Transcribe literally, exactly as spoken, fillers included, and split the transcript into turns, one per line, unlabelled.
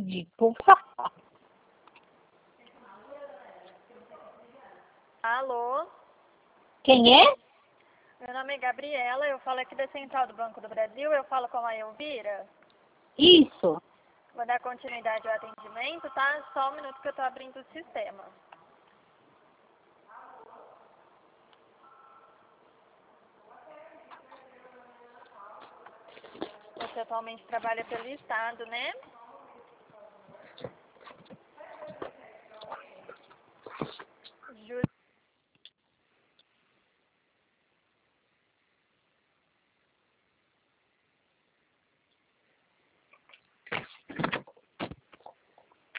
ridículo.
Alô?
Quem é?
Meu nome é Gabriela, eu falo aqui da Central do Banco do Brasil, eu falo com a Elvira.
Isso.
Vou dar continuidade ao atendimento, tá? Só um minuto que eu tô abrindo o sistema. Você atualmente trabalha pelo Estado, né?